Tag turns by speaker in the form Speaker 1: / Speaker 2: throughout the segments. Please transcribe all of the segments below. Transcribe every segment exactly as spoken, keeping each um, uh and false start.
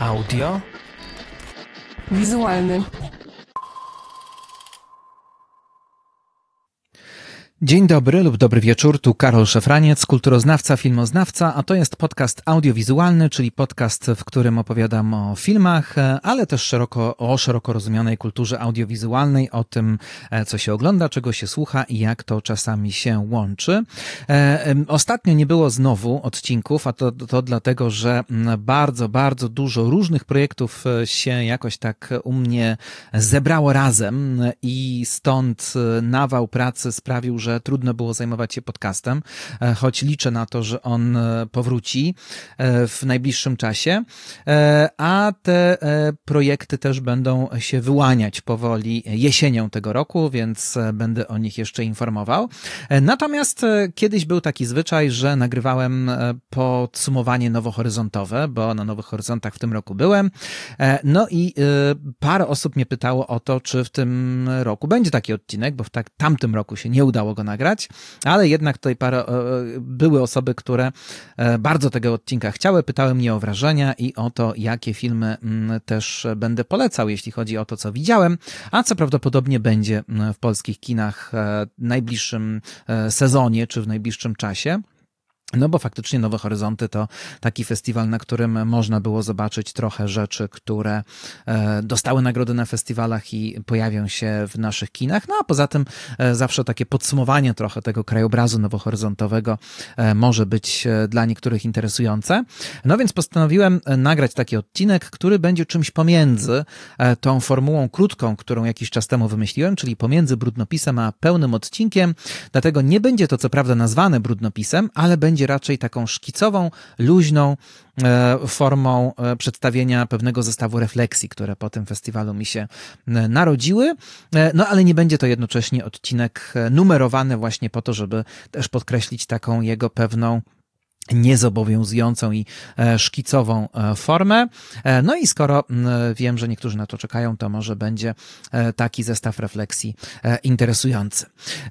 Speaker 1: Audio
Speaker 2: wizualny.
Speaker 1: Dzień dobry lub dobry wieczór, tu Karol Szefraniec, kulturoznawca, filmoznawca, a to jest podcast audiowizualny, czyli podcast, w którym opowiadam o filmach, ale też szeroko, o szeroko rozumianej kulturze audiowizualnej, o tym, co się ogląda, czego się słucha i jak to czasami się łączy. Ostatnio nie było znowu odcinków, a to, to dlatego, że bardzo, bardzo dużo różnych projektów się jakoś tak u mnie zebrało razem i stąd nawał pracy sprawił, że trudno było zajmować się podcastem, choć liczę na to, że on powróci w najbliższym czasie, a te projekty też będą się wyłaniać powoli jesienią tego roku, więc będę o nich jeszcze informował. Natomiast kiedyś był taki zwyczaj, że nagrywałem podsumowanie nowohoryzontowe, bo na Nowych Horyzontach w tym roku byłem, no i parę osób mnie pytało o to, czy w tym roku będzie taki odcinek, bo w tak, tamtym roku się nie udało go nagrać, ale jednak tutaj parę, były osoby, które bardzo tego odcinka chciały, pytały mnie o wrażenia i o to, jakie filmy też będę polecał, jeśli chodzi o to, co widziałem, a co prawdopodobnie będzie w polskich kinach w najbliższym sezonie, czy w najbliższym czasie. No bo faktycznie Nowe Horyzonty to taki festiwal, na którym można było zobaczyć trochę rzeczy, które dostały nagrody na festiwalach i pojawią się w naszych kinach. No a poza tym zawsze takie podsumowanie trochę tego krajobrazu nowohoryzontowego może być dla niektórych interesujące. No więc postanowiłem nagrać taki odcinek, który będzie czymś pomiędzy tą formułą krótką, którą jakiś czas temu wymyśliłem, czyli pomiędzy brudnopisem a pełnym odcinkiem. Dlatego nie będzie to co prawda nazwane brudnopisem, ale będzie raczej taką szkicową, luźną formą przedstawienia pewnego zestawu refleksji, które po tym festiwalu mi się narodziły. No ale nie będzie to jednocześnie odcinek numerowany właśnie po to, żeby też podkreślić taką jego pewną niezobowiązującą i szkicową formę. No i skoro wiem, że niektórzy na to czekają, to może będzie taki zestaw refleksji interesujący.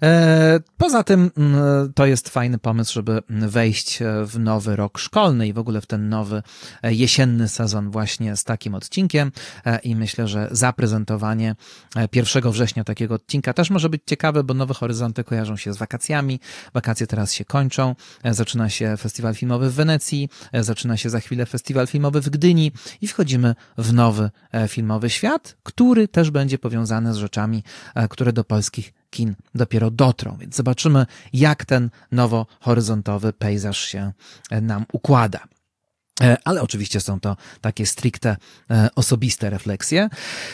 Speaker 1: Poza tym to jest fajny pomysł, żeby wejść w nowy rok szkolny i w ogóle w ten nowy jesienny sezon właśnie z takim odcinkiem i myślę, że zaprezentowanie pierwszego września takiego odcinka też może być ciekawe, bo Nowe Horyzonty kojarzą się z wakacjami. Wakacje teraz się kończą. Zaczyna się festiwal filmowy w Wenecji, zaczyna się za chwilę festiwal filmowy w Gdyni i wchodzimy w nowy filmowy świat, który też będzie powiązany z rzeczami, które do polskich kin dopiero dotrą. Więc zobaczymy, jak ten nowohoryzontowy pejzaż się nam układa. Ale oczywiście są to takie stricte osobiste refleksje.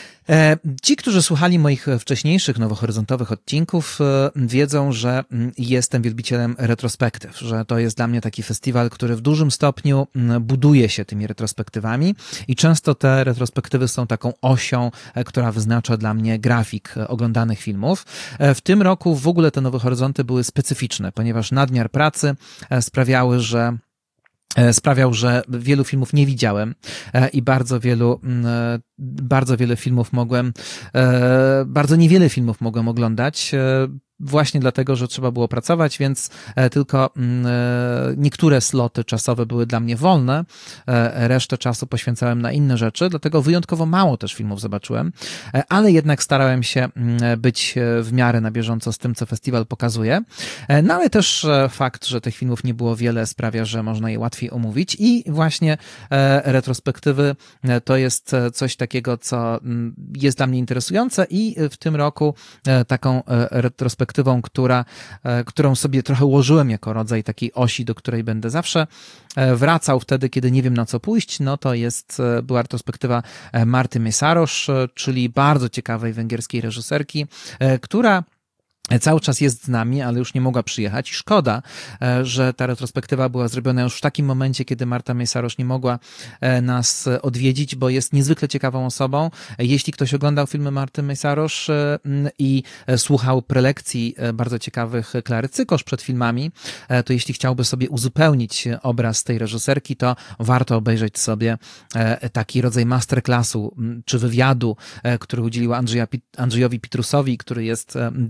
Speaker 1: Ci, którzy słuchali moich wcześniejszych nowohoryzontowych odcinków, wiedzą, że jestem wielbicielem retrospektyw, że to jest dla mnie taki festiwal, który w dużym stopniu buduje się tymi retrospektywami i często te retrospektywy są taką osią, która wyznacza dla mnie grafik oglądanych filmów. W tym roku w ogóle te Nowe Horyzonty były specyficzne, ponieważ nadmiar pracy sprawiały, że sprawiał, że wielu filmów nie widziałem i bardzo wielu, bardzo wiele filmów mogłem, bardzo niewiele filmów mogłem oglądać. Właśnie dlatego, że trzeba było pracować, więc tylko niektóre sloty czasowe były dla mnie wolne, resztę czasu poświęcałem na inne rzeczy, dlatego wyjątkowo mało też filmów zobaczyłem, ale jednak starałem się być w miarę na bieżąco z tym, co festiwal pokazuje. No ale też fakt, że tych filmów nie było wiele, sprawia, że można je łatwiej omówić i właśnie retrospektywy to jest coś takiego, co jest dla mnie interesujące i w tym roku taką retrospektywę Która, którą sobie trochę ułożyłem jako rodzaj takiej osi, do której będę zawsze wracał wtedy, kiedy nie wiem na co pójść, no to jest, była retrospektywa Marty Mészáros, czyli bardzo ciekawej węgierskiej reżyserki, która cały czas jest z nami, ale już nie mogła przyjechać i szkoda, że ta retrospektywa była zrobiona już w takim momencie, kiedy Marta Mészáros nie mogła nas odwiedzić, bo jest niezwykle ciekawą osobą. Jeśli ktoś oglądał filmy Marty Mészáros i słuchał prelekcji bardzo ciekawych Klary Cykosz przed filmami, to jeśli chciałby sobie uzupełnić obraz tej reżyserki, to warto obejrzeć sobie taki rodzaj masterclassu czy wywiadu, który udzieliła Andrzeja, Andrzejowi Pitrusowi, który jest dostępny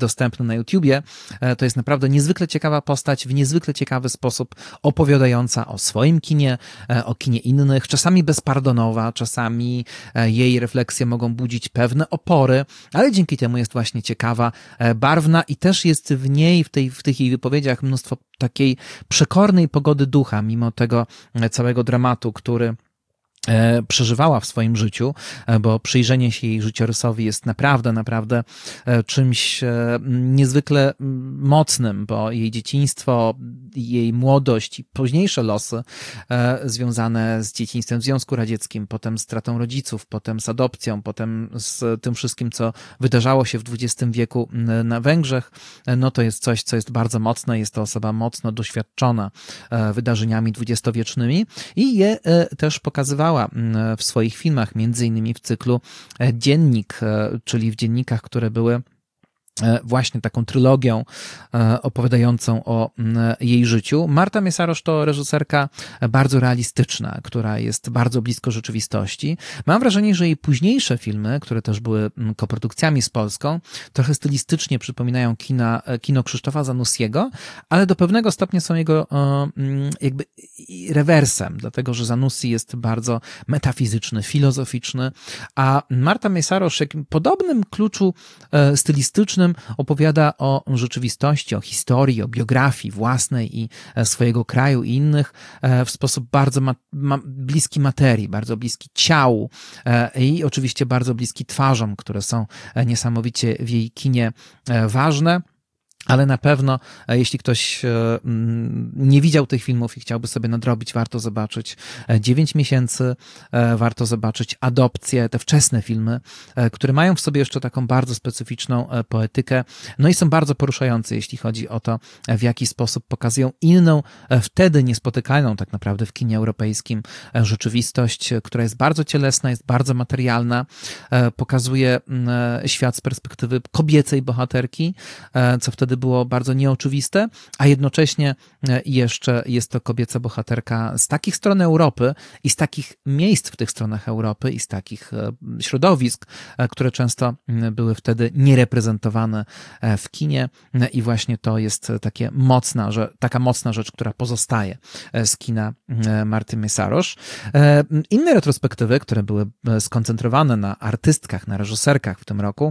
Speaker 1: na YouTubie. To jest naprawdę niezwykle ciekawa postać, w niezwykle ciekawy sposób opowiadająca o swoim kinie, o kinie innych, czasami bezpardonowa, czasami jej refleksje mogą budzić pewne opory, ale dzięki temu jest właśnie ciekawa, barwna i też jest w niej, w, tej, w tych jej wypowiedziach mnóstwo takiej przekornej pogody ducha, mimo tego całego dramatu, który przeżywała w swoim życiu, bo przyjrzenie się jej życiorysowi jest naprawdę, naprawdę czymś niezwykle mocnym, bo jej dzieciństwo, jej młodość i późniejsze losy związane z dzieciństwem w Związku Radzieckim, potem z stratą rodziców, potem z adopcją, potem z tym wszystkim, co wydarzało się w dwudziestym wieku na Węgrzech, no to jest coś, co jest bardzo mocne, jest to osoba mocno doświadczona wydarzeniami dwudziestowiecznymi i je też pokazywała w swoich filmach, między innymi w cyklu Dziennik, czyli w dziennikach, które były właśnie taką trylogią opowiadającą o jej życiu. Marta Mészáros to reżyserka bardzo realistyczna, która jest bardzo blisko rzeczywistości. Mam wrażenie, że jej późniejsze filmy, które też były koprodukcjami z Polską, trochę stylistycznie przypominają kina, kino Krzysztofa Zanussiego, ale do pewnego stopnia są jego jakby rewersem, dlatego że Zanussi jest bardzo metafizyczny, filozoficzny, a Marta Mészáros w jakim podobnym kluczu stylistycznym opowiada o rzeczywistości, o historii, o biografii własnej i swojego kraju i innych w sposób bardzo ma, ma, bliski materii, bardzo bliski ciału i oczywiście bardzo bliski twarzom, które są niesamowicie w jej kinie ważne. Ale na pewno, jeśli ktoś nie widział tych filmów i chciałby sobie nadrobić, warto zobaczyć dziewięć miesięcy, warto zobaczyć Adopcję, te wczesne filmy, które mają w sobie jeszcze taką bardzo specyficzną poetykę, no i są bardzo poruszające, jeśli chodzi o to, w jaki sposób pokazują inną, wtedy niespotykaną tak naprawdę w kinie europejskim rzeczywistość, która jest bardzo cielesna, jest bardzo materialna, pokazuje świat z perspektywy kobiecej bohaterki, co wtedy było bardzo nieoczywiste, a jednocześnie jeszcze jest to kobieca bohaterka z takich stron Europy i z takich miejsc w tych stronach Europy i z takich środowisk, które często były wtedy niereprezentowane w kinie i właśnie to jest takie mocna, że, taka mocna rzecz, która pozostaje z kina Marty Mészáros. Inne retrospektywy, które były skoncentrowane na artystkach, na reżyserkach w tym roku,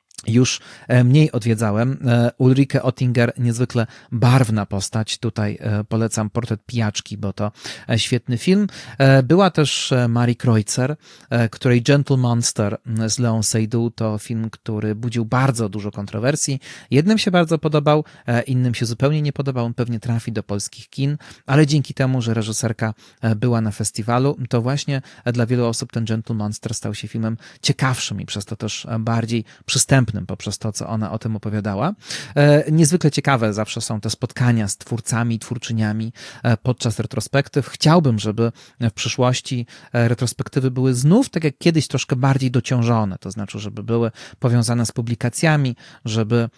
Speaker 1: już mniej odwiedzałem. Ulrike Oettinger, niezwykle barwna postać. Tutaj polecam Portret pijaczki, bo to świetny film. Była też Marie Kreutzer, której Gentle Monster z Léon Seydoux to film, który budził bardzo dużo kontrowersji. Jednym się bardzo podobał, innym się zupełnie nie podobał. On pewnie trafi do polskich kin, ale dzięki temu, że reżyserka była na festiwalu, to właśnie dla wielu osób ten Gentle Monster stał się filmem ciekawszym i przez to też bardziej przystępnym poprzez to, co ona o tym opowiadała. Niezwykle ciekawe zawsze są te spotkania z twórcami i twórczyniami podczas retrospektyw. Chciałbym, żeby w przyszłości retrospektywy były znów, tak jak kiedyś, troszkę bardziej dociążone, to znaczy, żeby były powiązane z publikacjami, żeby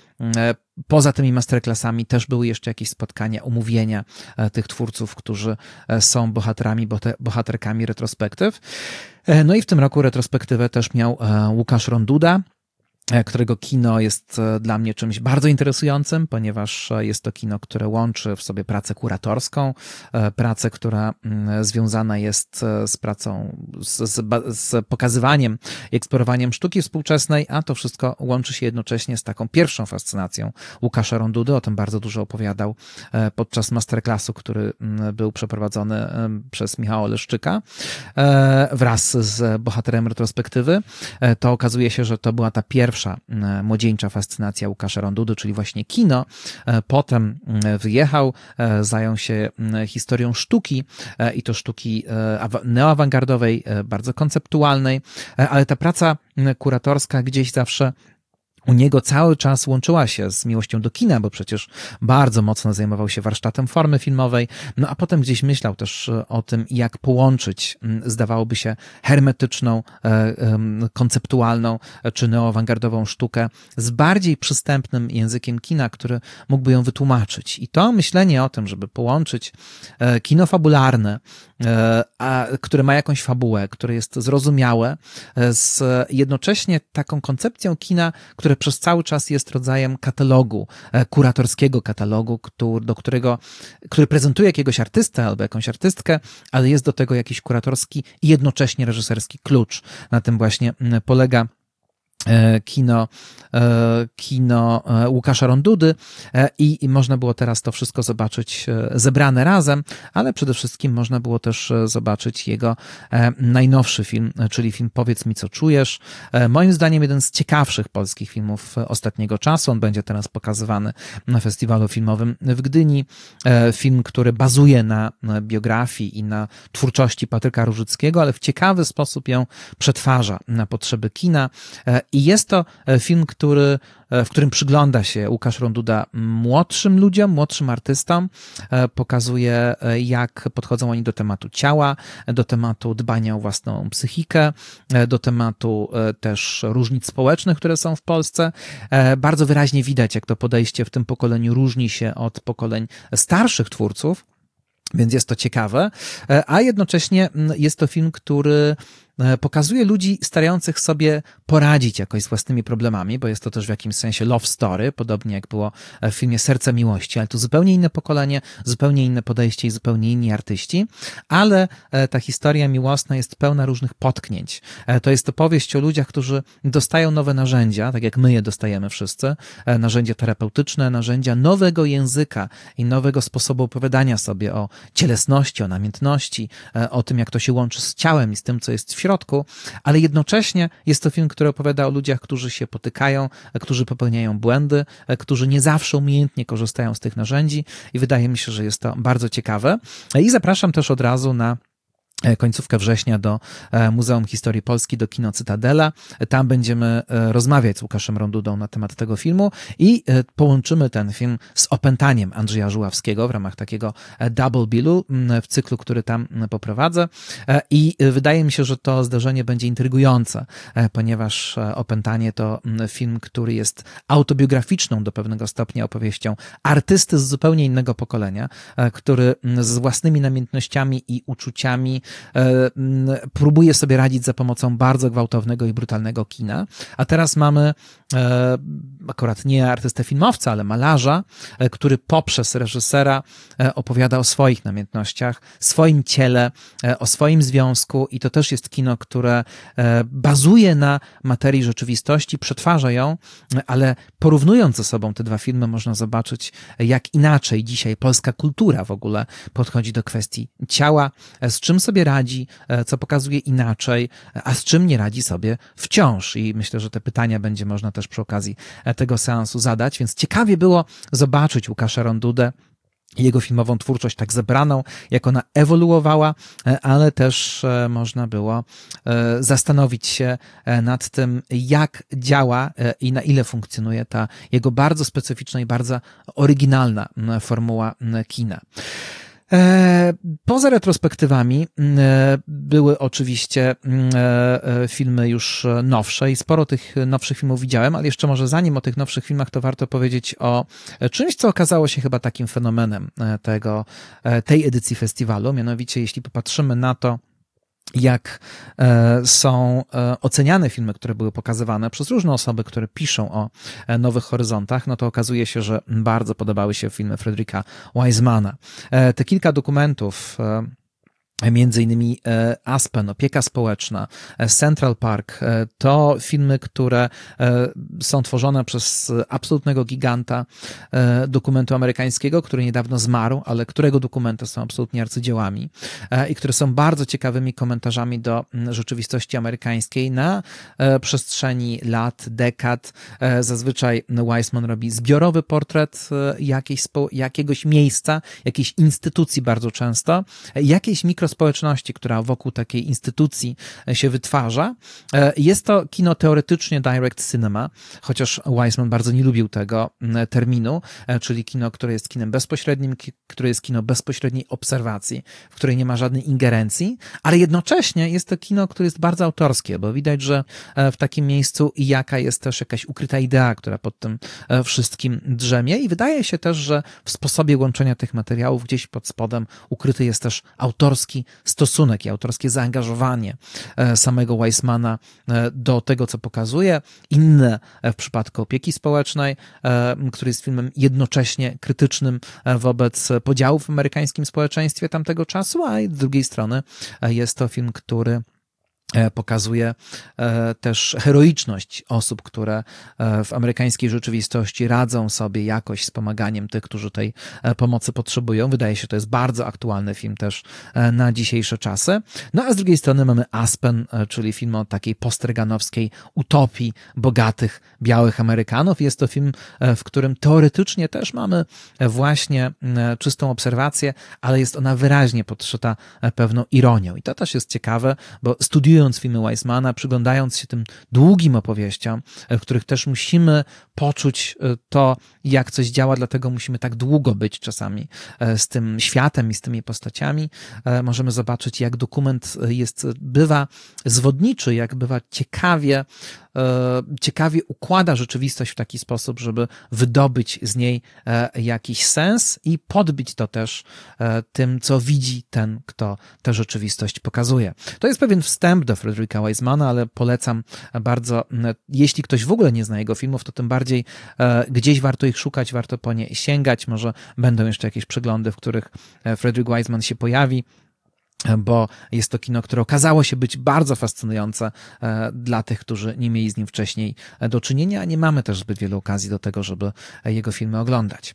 Speaker 1: poza tymi masterclassami też były jeszcze jakieś spotkania, omówienia tych twórców, którzy są bohaterami, bohaterkami retrospektyw. No i w tym roku retrospektywę też miał Łukasz Ronduda, którego kino jest dla mnie czymś bardzo interesującym, ponieważ jest to kino, które łączy w sobie pracę kuratorską, pracę, która związana jest z pracą, z, z, z pokazywaniem i eksplorowaniem sztuki współczesnej, a to wszystko łączy się jednocześnie z taką pierwszą fascynacją Łukasza Rondudy. O tym bardzo dużo opowiadał podczas masterclassu, który był przeprowadzony przez Michała Oleszczyka wraz z bohaterem retrospektywy. To okazuje się, że to była ta pierwsza młodzieńcza fascynacja Łukasza Rondudy, czyli właśnie kino. Potem wyjechał, zajął się historią sztuki i to sztuki neoawangardowej, bardzo konceptualnej, ale ta praca kuratorska gdzieś zawsze u niego cały czas łączyła się z miłością do kina, bo przecież bardzo mocno zajmował się warsztatem formy filmowej, no a potem gdzieś myślał też o tym, jak połączyć, zdawałoby się, hermetyczną, konceptualną czy neoawangardową sztukę z bardziej przystępnym językiem kina, który mógłby ją wytłumaczyć. I to myślenie o tym, żeby połączyć kino fabularne, a, które ma jakąś fabułę, które jest zrozumiałe, z jednocześnie taką koncepcją kina, które przez cały czas jest rodzajem katalogu, kuratorskiego katalogu, który, do którego, który prezentuje jakiegoś artystę albo jakąś artystkę, ale jest do tego jakiś kuratorski i jednocześnie reżyserski klucz. Na tym właśnie polega kino, kino Łukasza Rondudy i, i można było teraz to wszystko zobaczyć zebrane razem, ale przede wszystkim można było też zobaczyć jego najnowszy film, czyli film Powiedz mi, co czujesz. Moim zdaniem jeden z ciekawszych polskich filmów ostatniego czasu. On będzie teraz pokazywany na festiwalu filmowym w Gdyni. Film, który bazuje na biografii i na twórczości Patryka Różyckiego, ale w ciekawy sposób ją przetwarza na potrzeby kina. I jest to film, który, w którym przygląda się Łukasz Ronduda młodszym ludziom, młodszym artystom, pokazuje, jak podchodzą oni do tematu ciała, do tematu dbania o własną psychikę, do tematu też różnic społecznych, które są w Polsce. Bardzo wyraźnie widać, jak to podejście w tym pokoleniu różni się od pokoleń starszych twórców, więc jest to ciekawe, a jednocześnie jest to film, który pokazuje ludzi starających sobie poradzić jakoś z własnymi problemami, bo jest to też w jakimś sensie love story, podobnie jak było w filmie Serce miłości, ale tu zupełnie inne pokolenie, zupełnie inne podejście i zupełnie inni artyści, ale ta historia miłosna jest pełna różnych potknięć. To jest opowieść o ludziach, którzy dostają nowe narzędzia, tak jak my je dostajemy wszyscy, narzędzia terapeutyczne, narzędzia nowego języka i nowego sposobu opowiadania sobie o cielesności, o namiętności, o tym, jak to się łączy z ciałem i z tym, co jest w środku, ale jednocześnie jest to film, który opowiada o ludziach, którzy się potykają, którzy popełniają błędy, którzy nie zawsze umiejętnie korzystają z tych narzędzi i wydaje mi się, że jest to bardzo ciekawe. I zapraszam też od razu na końcówkę września do Muzeum Historii Polski, do Kino Cytadela. Tam będziemy rozmawiać z Łukaszem Rondudą na temat tego filmu i połączymy ten film z Opętaniem Andrzeja Żuławskiego w ramach takiego double billu w cyklu, który tam poprowadzę. I wydaje mi się, że to zdarzenie będzie intrygujące, ponieważ Opętanie to film, który jest autobiograficzną do pewnego stopnia opowieścią artysty z zupełnie innego pokolenia, który z własnymi namiętnościami i uczuciami próbuje sobie radzić za pomocą bardzo gwałtownego i brutalnego kina. A teraz mamy akurat nie artystę filmowca, ale malarza, który poprzez reżysera opowiada o swoich namiętnościach, swoim ciele, o swoim związku i to też jest kino, które bazuje na materii rzeczywistości, przetwarza ją, ale porównując ze sobą te dwa filmy można zobaczyć, jak inaczej dzisiaj polska kultura w ogóle podchodzi do kwestii ciała, z czym sobie radzi, co pokazuje inaczej, a z czym nie radzi sobie wciąż. I myślę, że te pytania będzie można też przy okazji tego seansu zadać, więc ciekawie było zobaczyć Łukasza Rondudę i jego filmową twórczość tak zebraną, jak ona ewoluowała, ale też można było zastanowić się nad tym, jak działa i na ile funkcjonuje ta jego bardzo specyficzna i bardzo oryginalna formuła kina. Poza retrospektywami były oczywiście filmy już nowsze i sporo tych nowszych filmów widziałem, ale jeszcze może zanim o tych nowszych filmach, to warto powiedzieć o czymś, co okazało się chyba takim fenomenem tego, tej edycji festiwalu. Mianowicie, jeśli popatrzymy na to, jak są oceniane filmy, które były pokazywane przez różne osoby, które piszą o Nowych Horyzontach, no to okazuje się, że bardzo podobały się filmy Fredricka Wisemana. Te kilka dokumentów, między innymi Aspen, Opieka Społeczna, Central Park, to filmy, które są tworzone przez absolutnego giganta dokumentu amerykańskiego, który niedawno zmarł, ale którego dokumenty są absolutnie arcydziełami i które są bardzo ciekawymi komentarzami do rzeczywistości amerykańskiej na przestrzeni lat, dekad. Zazwyczaj Wiseman robi zbiorowy portret jakiejś, jakiegoś miejsca, jakiejś instytucji bardzo często, jakiejś mikro społeczności, która wokół takiej instytucji się wytwarza. Jest to kino teoretycznie direct cinema, chociaż Wiseman bardzo nie lubił tego terminu, czyli kino, które jest kinem bezpośrednim, które jest kino bezpośredniej obserwacji, w której nie ma żadnej ingerencji, ale jednocześnie jest to kino, które jest bardzo autorskie, bo widać, że w takim miejscu i jaka jest też jakaś ukryta idea, która pod tym wszystkim drzemie i wydaje się też, że w sposobie łączenia tych materiałów gdzieś pod spodem ukryty jest też autorski autorski stosunek i autorskie zaangażowanie samego Weissmana do tego, co pokazuje. Inne w przypadku Opieki Społecznej, który jest filmem jednocześnie krytycznym wobec podziałów w amerykańskim społeczeństwie tamtego czasu, a z drugiej strony jest to film, który pokazuje też heroiczność osób, które w amerykańskiej rzeczywistości radzą sobie jakoś z pomaganiem tych, którzy tej pomocy potrzebują. Wydaje się, że to jest bardzo aktualny film też na dzisiejsze czasy. No a z drugiej strony mamy Aspen, czyli film o takiej postreganowskiej utopii bogatych, białych Amerykanów. Jest to film, w którym teoretycznie też mamy właśnie czystą obserwację, ale jest ona wyraźnie podszyta pewną ironią. I to też jest ciekawe, bo studiując filmy Weissmana, przyglądając się tym długim opowieściom, w których też musimy poczuć to, jak coś działa, dlatego musimy tak długo być czasami z tym światem i z tymi postaciami, możemy zobaczyć, jak dokument jest, bywa zwodniczy, jak bywa ciekawie, ciekawie układa rzeczywistość w taki sposób, żeby wydobyć z niej jakiś sens i podbić to też tym, co widzi ten, kto tę rzeczywistość pokazuje. To jest pewien wstęp do Fredericka Weissmana, ale polecam bardzo, jeśli ktoś w ogóle nie zna jego filmów, to tym bardziej gdzieś warto ich szukać, warto po nie sięgać, może będą jeszcze jakieś przeglądy, w których Frederick Weissman się pojawi, bo jest to kino, które okazało się być bardzo fascynujące dla tych, którzy nie mieli z nim wcześniej do czynienia, a nie mamy też zbyt wielu okazji do tego, żeby jego filmy oglądać.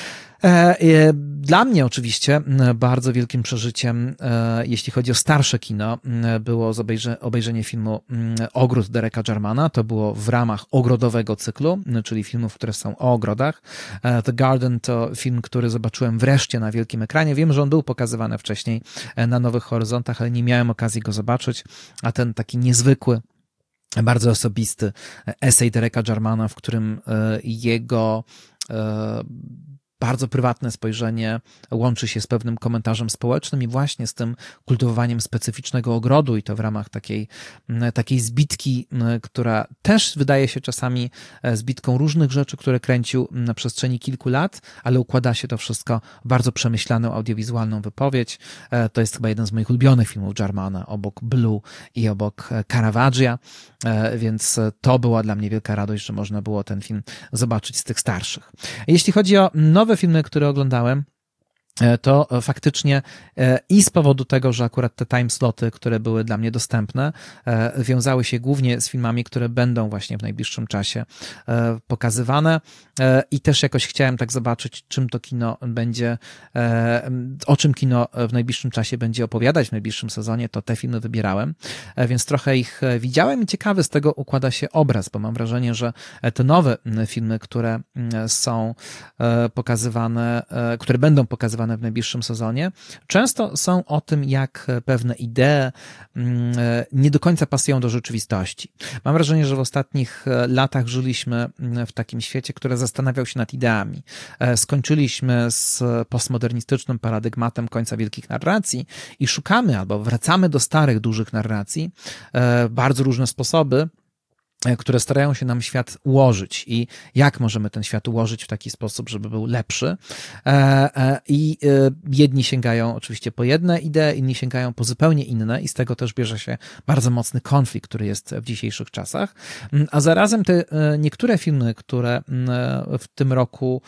Speaker 1: Dla mnie oczywiście bardzo wielkim przeżyciem, jeśli chodzi o starsze kino, było obejrzenie filmu Ogród Dereka Jarmana. To było w ramach ogrodowego cyklu, czyli filmów, które są o ogrodach. The Garden to film, który zobaczyłem wreszcie na wielkim ekranie. Wiem, że on był pokazywany wcześniej na Nowych Horyzontach, ale nie miałem okazji go zobaczyć, a ten taki niezwykły, bardzo osobisty esej Dereka Jarmana, w którym jego bardzo prywatne spojrzenie łączy się z pewnym komentarzem społecznym i właśnie z tym kultywowaniem specyficznego ogrodu i to w ramach takiej, takiej zbitki, która też wydaje się czasami zbitką różnych rzeczy, które kręcił na przestrzeni kilku lat, ale układa się to wszystko w bardzo przemyślaną audiowizualną wypowiedź. To jest chyba jeden z moich ulubionych filmów Jarmana, obok Blue i obok Caravaggia, więc to była dla mnie wielka radość, że można było ten film zobaczyć z tych starszych. Jeśli chodzi o nowe filmy, które oglądałem, to faktycznie i z powodu tego, że akurat te timesloty, które były dla mnie dostępne, wiązały się głównie z filmami, które będą właśnie w najbliższym czasie pokazywane i też jakoś chciałem tak zobaczyć, czym to kino będzie, o czym kino w najbliższym czasie będzie opowiadać w najbliższym sezonie, to te filmy wybierałem, więc trochę ich widziałem i ciekawy z tego układa się obraz, bo mam wrażenie, że te nowe filmy, które są pokazywane, które będą pokazywane w najbliższym sezonie, często są o tym, jak pewne idee nie do końca pasują do rzeczywistości. Mam wrażenie, że w ostatnich latach żyliśmy w takim świecie, który zastanawiał się nad ideami. Skończyliśmy z postmodernistycznym paradygmatem końca wielkich narracji i szukamy albo wracamy do starych, dużych narracji, bardzo różne sposoby, które starają się nam świat ułożyć i jak możemy ten świat ułożyć w taki sposób, żeby był lepszy. I jedni sięgają oczywiście po jedne idee, inni sięgają po zupełnie inne i z tego też bierze się bardzo mocny konflikt, który jest w dzisiejszych czasach. A zarazem te niektóre filmy, które w tym roku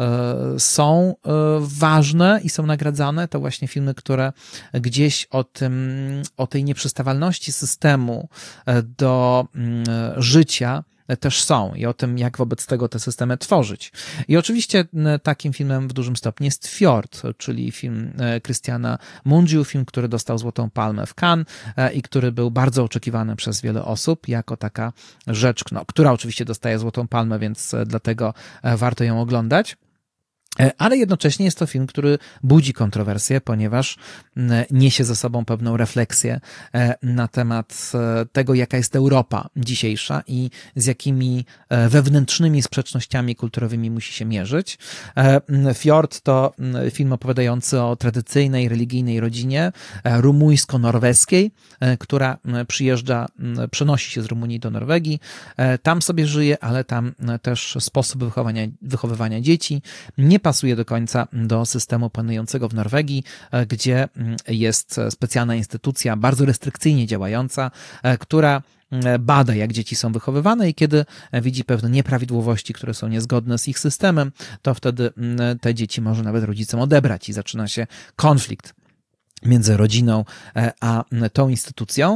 Speaker 1: są ważne i są nagradzane, to właśnie filmy, które gdzieś o tym, o tej nieprzystawalności systemu do życia też są i o tym, jak wobec tego te systemy tworzyć. I oczywiście takim filmem w dużym stopniu jest Fjord, czyli film Christiana Mungiu, film, który dostał Złotą Palmę w Cannes i który był bardzo oczekiwany przez wiele osób jako taka rzecz, no, która oczywiście dostaje Złotą Palmę, więc dlatego warto ją oglądać. Ale jednocześnie jest to film, który budzi kontrowersje, ponieważ niesie ze sobą pewną refleksję na temat tego, jaka jest Europa dzisiejsza i z jakimi wewnętrznymi sprzecznościami kulturowymi musi się mierzyć. Fjord to film opowiadający o tradycyjnej, religijnej rodzinie rumuńsko-norweskiej, która przyjeżdża, przenosi się z Rumunii do Norwegii. Tam sobie żyje, ale tam też sposób wychowania, wychowywania dzieci nie pasuje do końca do systemu panującego w Norwegii, gdzie jest specjalna instytucja, bardzo restrykcyjnie działająca, która bada, jak dzieci są wychowywane i kiedy widzi pewne nieprawidłowości, które są niezgodne z ich systemem, to wtedy te dzieci może nawet rodzicom odebrać i zaczyna się konflikt między rodziną a tą instytucją.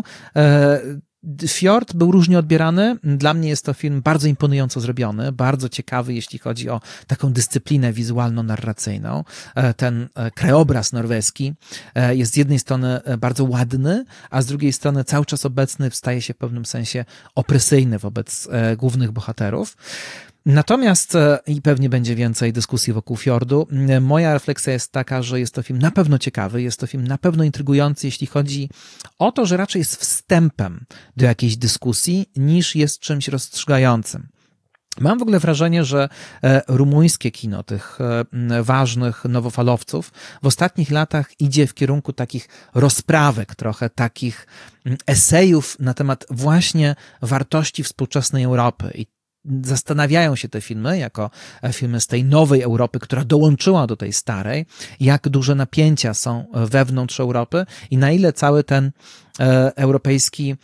Speaker 1: Fjord był różnie odbierany. Dla mnie jest to film bardzo imponująco zrobiony, bardzo ciekawy, jeśli chodzi o taką dyscyplinę wizualno-narracyjną. Ten krajobraz norweski jest z jednej strony bardzo ładny, a z drugiej strony cały czas obecny, staje się w pewnym sensie opresyjny wobec głównych bohaterów. Natomiast, i pewnie będzie więcej dyskusji wokół Fjordu, moja refleksja jest taka, że jest to film na pewno ciekawy, jest to film na pewno intrygujący, jeśli chodzi o to, że raczej jest wstępem do jakiejś dyskusji, niż jest czymś rozstrzygającym. Mam w ogóle wrażenie, że rumuńskie kino tych ważnych nowofalowców w ostatnich latach idzie w kierunku takich rozprawek, trochę takich esejów na temat właśnie wartości współczesnej Europy. I zastanawiają się te filmy, jako filmy z tej nowej Europy, która dołączyła do tej starej, jak duże napięcia są wewnątrz Europy i na ile cały ten e, europejski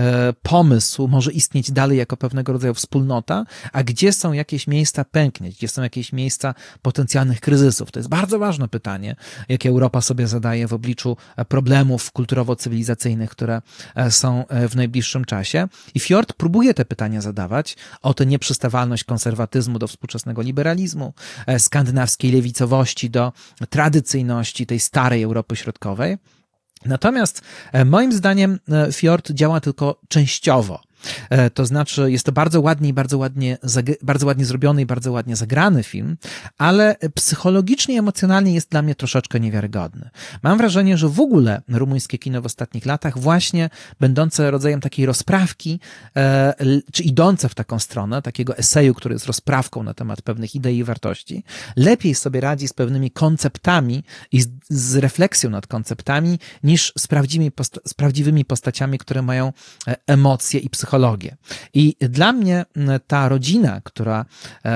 Speaker 1: pomysł może istnieć dalej jako pewnego rodzaju wspólnota, a gdzie są jakieś miejsca pęknięć, gdzie są jakieś miejsca potencjalnych kryzysów. To jest bardzo ważne pytanie, jakie Europa sobie zadaje w obliczu problemów kulturowo-cywilizacyjnych, które są w najbliższym czasie. I Fjord próbuje te pytania zadawać o tę nieprzystawalność konserwatyzmu do współczesnego liberalizmu, skandynawskiej lewicowości do tradycyjności tej starej Europy Środkowej. Natomiast moim zdaniem Fjord działa tylko częściowo. To znaczy, jest to bardzo ładnie i bardzo ładnie, bardzo ładnie zrobiony i bardzo ładnie zagrany film, ale psychologicznie i emocjonalnie jest dla mnie troszeczkę niewiarygodny. Mam wrażenie, że w ogóle rumuńskie kino w ostatnich latach, właśnie będące rodzajem takiej rozprawki, czy idące w taką stronę, takiego eseju, który jest rozprawką na temat pewnych idei i wartości, lepiej sobie radzi z pewnymi konceptami i z, z refleksją nad konceptami, niż z prawdziwymi, posta- z prawdziwymi postaciami, które mają emocje i psychologię. I dla mnie ta rodzina, która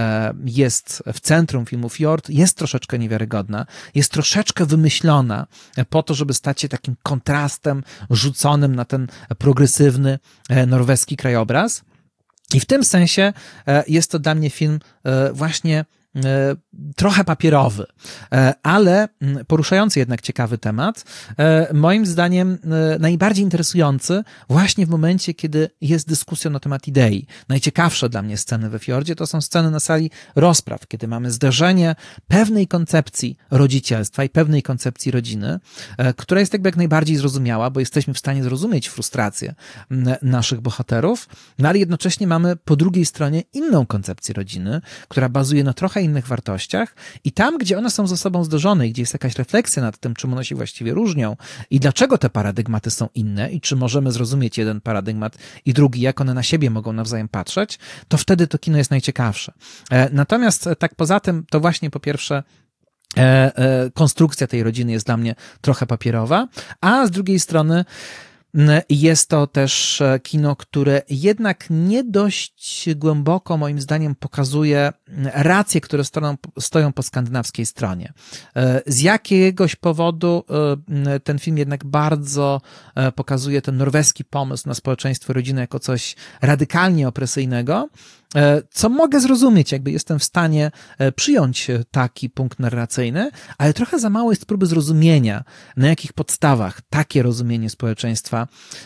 Speaker 1: jest w centrum filmu Fjord, jest troszeczkę niewiarygodna, jest troszeczkę wymyślona po to, żeby stać się takim kontrastem rzuconym na ten progresywny norweski krajobraz. I w tym sensie jest to dla mnie film właśnie trochę papierowy, ale poruszający jednak ciekawy temat, moim zdaniem najbardziej interesujący właśnie w momencie, kiedy jest dyskusja na temat idei. Najciekawsze dla mnie sceny we Fjordzie to są sceny na sali rozpraw, kiedy mamy zderzenie pewnej koncepcji rodzicielstwa i pewnej koncepcji rodziny, która jest jakby jak najbardziej zrozumiała, bo jesteśmy w stanie zrozumieć frustrację naszych bohaterów, no ale jednocześnie mamy po drugiej stronie inną koncepcję rodziny, która bazuje na trochę innych wartościach i tam, gdzie one są ze sobą zderzone i gdzie jest jakaś refleksja nad tym, czym one się właściwie różnią i dlaczego te paradygmaty są inne i czy możemy zrozumieć jeden paradygmat i drugi, jak one na siebie mogą nawzajem patrzeć, to wtedy to kino jest najciekawsze. Natomiast tak poza tym, to właśnie po pierwsze konstrukcja tej rodziny jest dla mnie trochę papierowa, a z drugiej strony jest to też kino, które jednak nie dość głęboko, moim zdaniem, pokazuje racje, które stoją, stoją po skandynawskiej stronie. Z jakiegoś powodu ten film jednak bardzo pokazuje ten norweski pomysł na społeczeństwo, rodzinę jako coś radykalnie opresyjnego, co mogę zrozumieć, jakby jestem w stanie przyjąć taki punkt narracyjny, ale trochę za mało jest próby zrozumienia, na jakich podstawach takie rozumienie społeczeństwa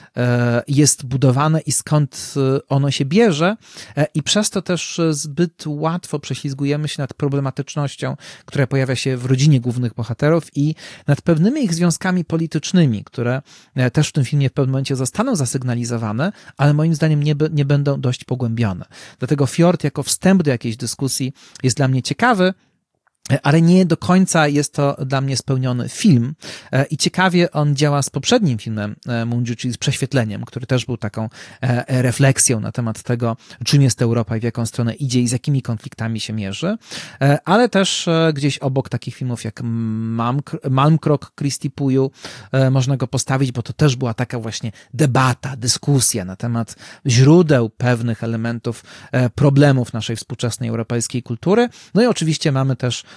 Speaker 1: jest budowane i skąd ono się bierze i przez to też zbyt łatwo prześlizgujemy się nad problematycznością, która pojawia się w rodzinie głównych bohaterów i nad pewnymi ich związkami politycznymi, które też w tym filmie w pewnym momencie zostaną zasygnalizowane, ale moim zdaniem nie, nie będą dość pogłębione. Dlatego Fjord jako wstęp do jakiejś dyskusji jest dla mnie ciekawy, ale nie do końca jest to dla mnie spełniony film i ciekawie on działa z poprzednim filmem Mungiu, czyli z Prześwietleniem, który też był taką refleksją na temat tego, czym jest Europa i w jaką stronę idzie i z jakimi konfliktami się mierzy, ale też gdzieś obok takich filmów jak Malmkrok Kristi Puju można go postawić, bo to też była taka właśnie debata, dyskusja na temat źródeł pewnych elementów problemów naszej współczesnej europejskiej kultury. No i oczywiście mamy też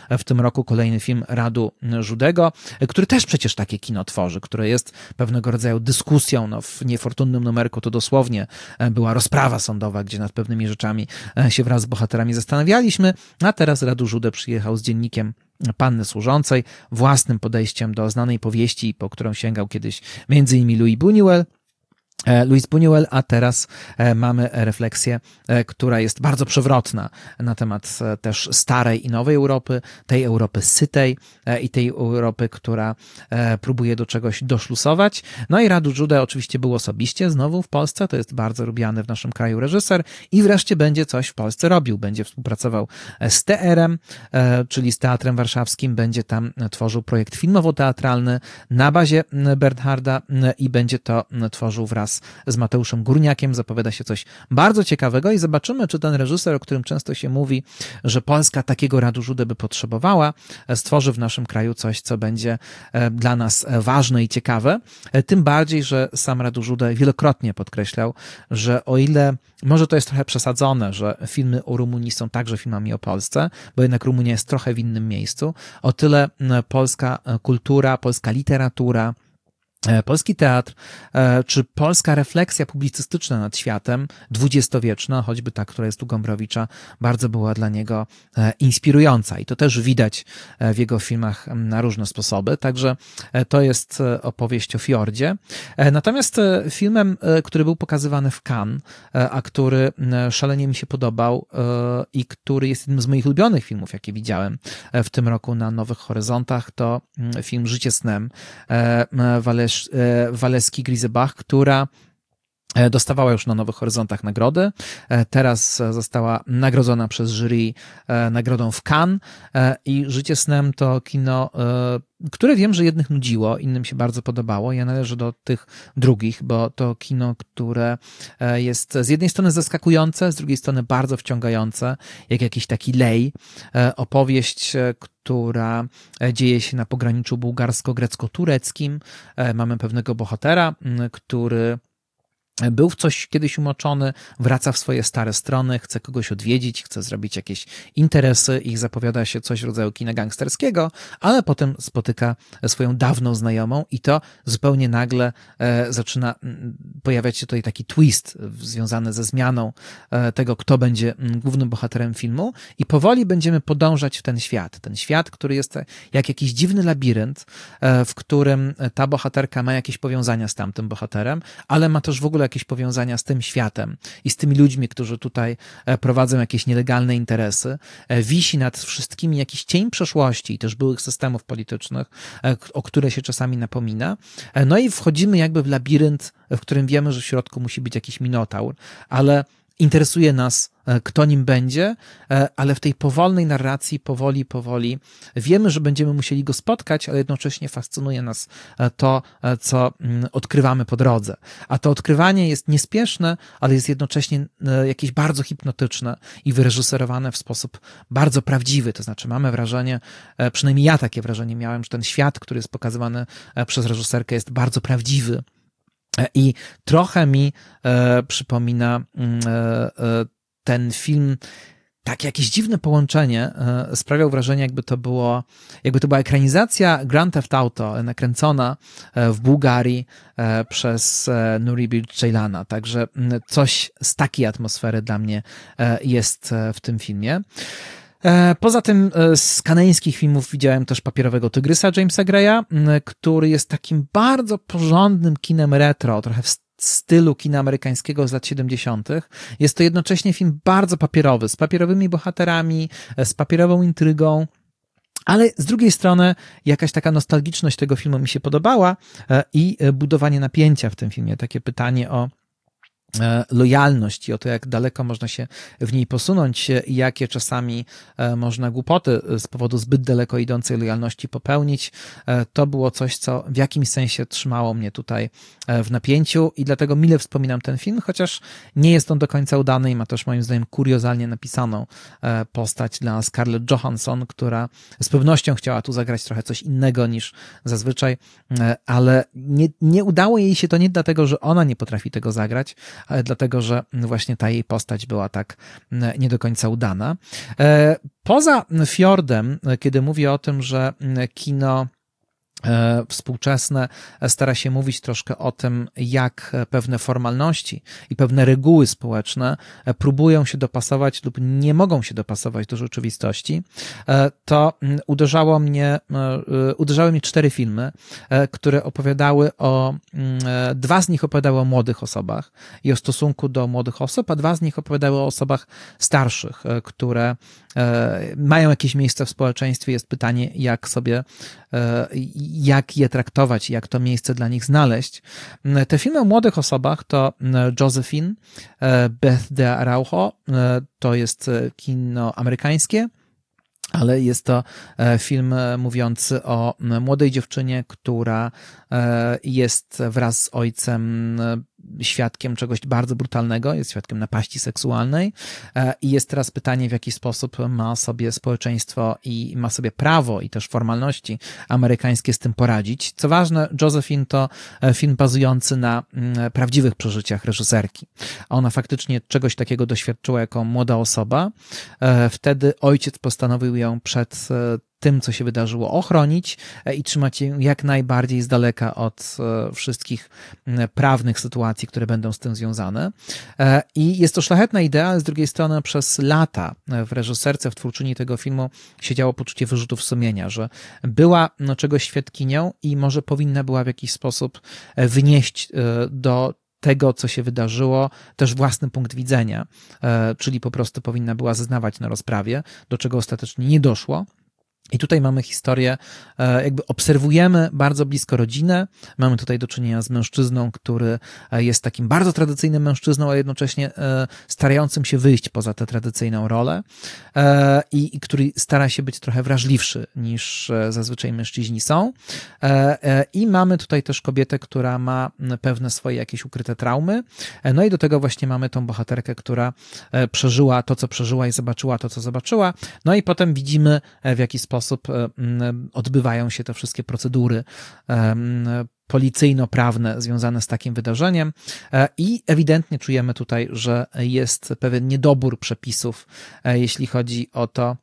Speaker 1: w tym roku kolejny film Radu Żudego, który też przecież takie kino tworzy, które jest pewnego rodzaju dyskusją. No, w Niefortunnym numerku to dosłownie była rozprawa sądowa, gdzie nad pewnymi rzeczami się wraz z bohaterami zastanawialiśmy, a teraz Radu Żudę przyjechał z dziennikiem Panny Służącej, własnym podejściem do znanej powieści, po którą sięgał kiedyś między innymi Louis Buñuel, Louis Buñuel, a teraz mamy refleksję, która jest bardzo przewrotna na temat też starej i nowej Europy, tej Europy sytej i tej Europy, która próbuje do czegoś doszlusować. No i Radu Żudę oczywiście był osobiście znowu w Polsce, to jest bardzo lubiany w naszym kraju reżyser i wreszcie będzie coś w Polsce robił. Będzie współpracował z T R-em, czyli z Teatrem Warszawskim, będzie tam tworzył projekt filmowo-teatralny na bazie Bernharda i będzie to tworzył wraz z Mateuszem Górniakiem. Zapowiada się coś bardzo ciekawego i zobaczymy, czy ten reżyser, o którym często się mówi, że Polska takiego Radu Żudę by potrzebowała, stworzy w naszym kraju coś, co będzie dla nas ważne i ciekawe. Tym bardziej, że sam Radu Żudę wielokrotnie podkreślał, że o ile może to jest trochę przesadzone, że filmy o Rumunii są także filmami o Polsce, bo jednak Rumunia jest trochę w innym miejscu, o tyle polska kultura, polska literatura, polski teatr, czy polska refleksja publicystyczna nad światem, dwudziestowieczna, choćby ta, która jest u Gombrowicza, bardzo była dla niego inspirująca i to też widać w jego filmach na różne sposoby, także to jest opowieść o fiordzie. Natomiast filmem, który był pokazywany w Cannes, a który szalenie mi się podobał i który jest jednym z moich ulubionych filmów, jakie widziałem w tym roku na Nowych Horyzontach, to film Życie snem Wales Waleski Grisebach, która dostawała już na Nowych Horyzontach nagrody. Teraz została nagrodzona przez jury nagrodą w Cannes i Życie snem to kino, które wiem, że jednych nudziło, innym się bardzo podobało. Ja należę do tych drugich, bo to kino, które jest z jednej strony zaskakujące, z drugiej strony bardzo wciągające, jak jakiś taki lej. Opowieść, która dzieje się na pograniczu bułgarsko-grecko-tureckim. Mamy pewnego bohatera, który był w coś kiedyś umoczony, wraca w swoje stare strony, chce kogoś odwiedzić, chce zrobić jakieś interesy, ich zapowiada się coś w rodzaju kina gangsterskiego, ale potem spotyka swoją dawną znajomą i to zupełnie nagle e, zaczyna pojawiać się tutaj taki twist związany ze zmianą e, tego, kto będzie głównym bohaterem filmu i powoli będziemy podążać w ten świat. Ten świat, który jest jak jakiś dziwny labirynt, e, w którym ta bohaterka ma jakieś powiązania z tamtym bohaterem, ale ma też w ogóle jakieś powiązania z tym światem i z tymi ludźmi, którzy tutaj prowadzą jakieś nielegalne interesy. Wisi nad wszystkimi jakiś cień przeszłości i też byłych systemów politycznych, o które się czasami napomina. No i wchodzimy jakby w labirynt, w którym wiemy, że w środku musi być jakiś minotaur, ale interesuje nas, kto nim będzie, ale w tej powolnej narracji, powoli, powoli wiemy, że będziemy musieli go spotkać, ale jednocześnie fascynuje nas to, co odkrywamy po drodze. A to odkrywanie jest niespieszne, ale jest jednocześnie jakieś bardzo hipnotyczne i wyreżyserowane w sposób bardzo prawdziwy. To znaczy mamy wrażenie, przynajmniej ja takie wrażenie miałem, że ten świat, który jest pokazywany przez reżyserkę, jest bardzo prawdziwy. I trochę mi e, przypomina e, e, ten film, takie jakieś dziwne połączenie, e, sprawiał wrażenie, jakby to było, jakby to była ekranizacja Grand Theft Auto, nakręcona e, w Bułgarii e, przez e, Nuri Bilge Ceylana. Także m, coś z takiej atmosfery dla mnie e, jest e, w tym filmie. Poza tym z kanańskich filmów widziałem też Papierowego Tygrysa Jamesa Greya, który jest takim bardzo porządnym kinem retro, trochę w stylu kina amerykańskiego z lat siedemdziesiątych. Jest to jednocześnie film bardzo papierowy, z papierowymi bohaterami, z papierową intrygą, ale z drugiej strony jakaś taka nostalgiczność tego filmu mi się podobała i budowanie napięcia w tym filmie. Takie pytanie o lojalność i o to, jak daleko można się w niej posunąć i jakie czasami można głupoty z powodu zbyt daleko idącej lojalności popełnić. To było coś, co w jakimś sensie trzymało mnie tutaj w napięciu i dlatego mile wspominam ten film, chociaż nie jest on do końca udany i ma też moim zdaniem kuriozalnie napisaną postać dla Scarlett Johansson, która z pewnością chciała tu zagrać trochę coś innego niż zazwyczaj, ale nie, nie udało jej się to nie dlatego, że ona nie potrafi tego zagrać, dlatego że właśnie ta jej postać była tak nie do końca udana. Poza Fjordem, kiedy mówię o tym, że kino współczesne stara się mówić troszkę o tym, jak pewne formalności i pewne reguły społeczne próbują się dopasować lub nie mogą się dopasować do rzeczywistości, to uderzało mnie, uderzały mnie cztery filmy, które opowiadały o, dwa z nich opowiadały o młodych osobach i o stosunku do młodych osób, a dwa z nich opowiadały o osobach starszych, które mają jakieś miejsce w społeczeństwie. Jest pytanie, jak sobie, jak je traktować, jak to miejsce dla nich znaleźć. Te filmy o młodych osobach to Josephine, Beth de Araujo, to jest kino amerykańskie, ale jest to film mówiący o młodej dziewczynie, która jest wraz z ojcem świadkiem czegoś bardzo brutalnego, jest świadkiem napaści seksualnej i jest teraz pytanie, w jaki sposób ma sobie społeczeństwo i ma sobie prawo i też formalności amerykańskie z tym poradzić. Co ważne, Josephine to film bazujący na prawdziwych przeżyciach reżyserki. Ona faktycznie czegoś takiego doświadczyła jako młoda osoba. Wtedy ojciec postanowił ją przed tym, co się wydarzyło, ochronić i trzymać się jak najbardziej z daleka od wszystkich prawnych sytuacji, które będą z tym związane. I jest to szlachetna idea, ale z drugiej strony przez lata w reżyserce, w twórczyni tego filmu siedziało poczucie wyrzutów sumienia, że była no, czegoś świadkinią i może powinna była w jakiś sposób wnieść do tego, co się wydarzyło, też własny punkt widzenia, czyli po prostu powinna była zeznawać na rozprawie, do czego ostatecznie nie doszło. I tutaj mamy historię, jakby obserwujemy bardzo blisko rodzinę, mamy tutaj do czynienia z mężczyzną, który jest takim bardzo tradycyjnym mężczyzną, a jednocześnie starającym się wyjść poza tę tradycyjną rolę i, i który stara się być trochę wrażliwszy niż zazwyczaj mężczyźni są. I mamy tutaj też kobietę, która ma pewne swoje jakieś ukryte traumy, no i do tego właśnie mamy tą bohaterkę, która przeżyła to, co przeżyła i zobaczyła to, co zobaczyła, no i potem widzimy, w jaki sposób sposób odbywają się te wszystkie procedury policyjno-prawne związane z takim wydarzeniem i ewidentnie czujemy tutaj, że jest pewien niedobór przepisów, jeśli chodzi o to,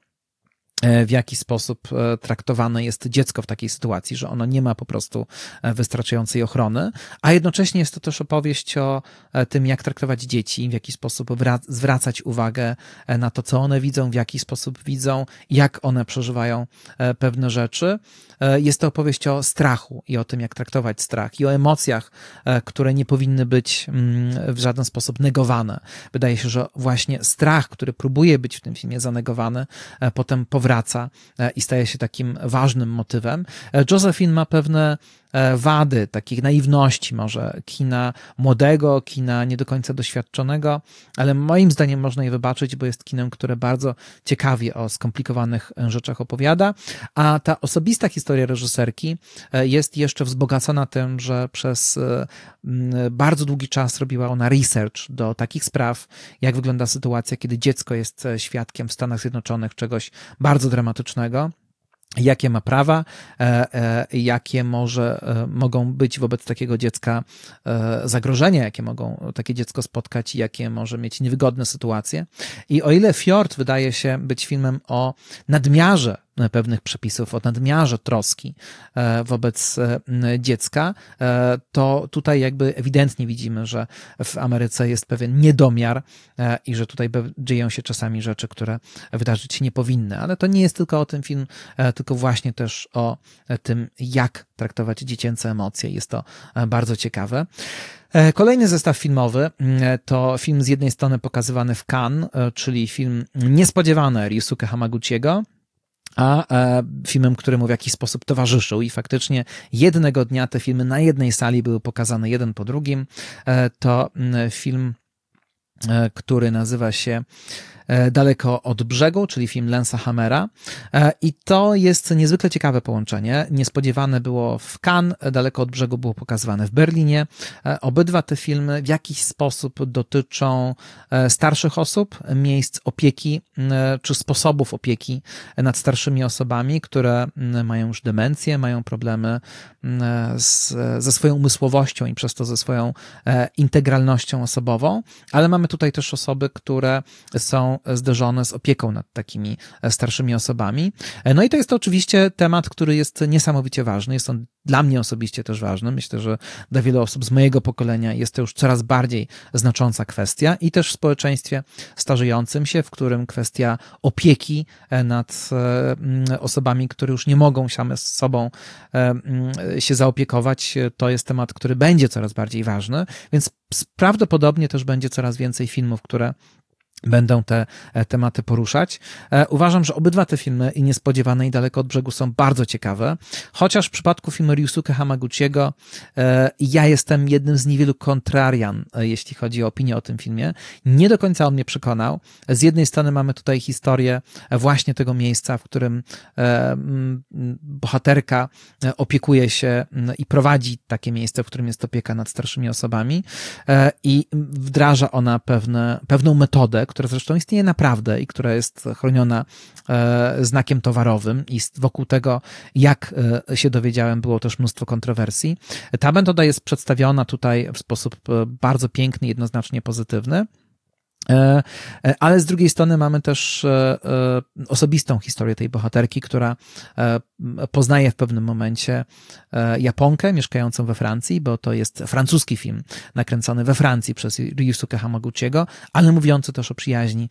Speaker 1: w jaki sposób traktowane jest dziecko w takiej sytuacji, że ono nie ma po prostu wystarczającej ochrony, a jednocześnie jest to też opowieść o tym, jak traktować dzieci, w jaki sposób zwracać uwagę na to, co one widzą, w jaki sposób widzą, jak one przeżywają pewne rzeczy. Jest to opowieść o strachu i o tym, jak traktować strach i o emocjach, które nie powinny być w żaden sposób negowane. Wydaje się, że właśnie strach, który próbuje być w tym filmie zanegowany, potem powraca i staje się takim ważnym motywem. Josephine ma pewne wady, takiej naiwności może kina młodego, kina nie do końca doświadczonego, ale moim zdaniem można je wybaczyć, bo jest kinem, które bardzo ciekawie o skomplikowanych rzeczach opowiada, a ta osobista historia reżyserki jest jeszcze wzbogacona tym, że przez bardzo długi czas robiła ona research do takich spraw, jak wygląda sytuacja, kiedy dziecko jest świadkiem w Stanach Zjednoczonych czegoś bardzo dramatycznego, jakie ma prawa, jakie może mogą być wobec takiego dziecka zagrożenia, jakie mogą takie dziecko spotkać i jakie może mieć niewygodne sytuacje. I o ile Fjord wydaje się być filmem o nadmiarze pewnych przepisów, o nadmiarze troski wobec dziecka, to tutaj jakby ewidentnie widzimy, że w Ameryce jest pewien niedomiar i że tutaj dzieją się czasami rzeczy, które wydarzyć się nie powinny. Ale to nie jest tylko o tym film, tylko właśnie też o tym, jak traktować dziecięce emocje. Jest to bardzo ciekawe. Kolejny zestaw filmowy to film z jednej strony pokazywany w Cannes, czyli film niespodziewany Ryusuke Hamaguchiego, a filmem, któremu w jakiś sposób towarzyszył i faktycznie jednego dnia te filmy na jednej sali były pokazane jeden po drugim. To film, który nazywa się Daleko od brzegu, czyli film Lance'a Hammera. I to jest niezwykle ciekawe połączenie. Niespodziewane było w Cannes, Daleko od brzegu było pokazywane w Berlinie. Obydwa te filmy w jakiś sposób dotyczą starszych osób, miejsc opieki, czy sposobów opieki nad starszymi osobami, które mają już demencję, mają problemy z, ze swoją umysłowością i przez to ze swoją integralnością osobową, ale mamy tutaj też osoby, które są zderzone z opieką nad takimi starszymi osobami. No i to jest oczywiście temat, który jest niesamowicie ważny, jest on dla mnie osobiście też ważny. Myślę, że dla wielu osób z mojego pokolenia jest to już coraz bardziej znacząca kwestia i też w społeczeństwie starzejącym się, w którym kwestia opieki nad osobami, które już nie mogą same z sobą się zaopiekować, to jest temat, który będzie coraz bardziej ważny, więc prawdopodobnie też będzie coraz więcej filmów, które będą te tematy poruszać. Uważam, że obydwa te filmy, i Niespodziewane, i Daleko od brzegu, są bardzo ciekawe, chociaż w przypadku filmu Ryusuke Hamaguchiego ja jestem jednym z niewielu kontrarian, jeśli chodzi o opinię o tym filmie. Nie do końca on mnie przekonał. Z jednej strony mamy tutaj historię właśnie tego miejsca, w którym bohaterka opiekuje się i prowadzi takie miejsce, w którym jest opieka nad starszymi osobami i wdraża ona pewne, pewną metodę, która zresztą istnieje naprawdę i która jest chroniona e, znakiem towarowym i wokół tego, jak e, się dowiedziałem, było też mnóstwo kontrowersji. Ta metoda jest przedstawiona tutaj w sposób bardzo piękny, jednoznacznie pozytywny. Ale z drugiej strony mamy też osobistą historię tej bohaterki, która poznaje w pewnym momencie Japonkę mieszkającą we Francji, bo to jest francuski film nakręcony we Francji przez Ryusuke Hamaguchiego, ale mówiący też o przyjaźni